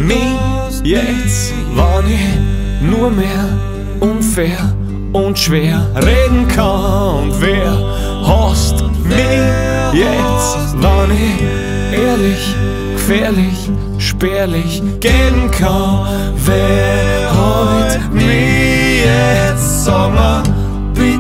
mich jetzt, wann ich nur mehr unfair und schwer reden kann? Und wer hasst mich jetzt, wann ich ehrlich, gefährlich, spärlich gehen kann? Wer heut mich jetzt, sag mal,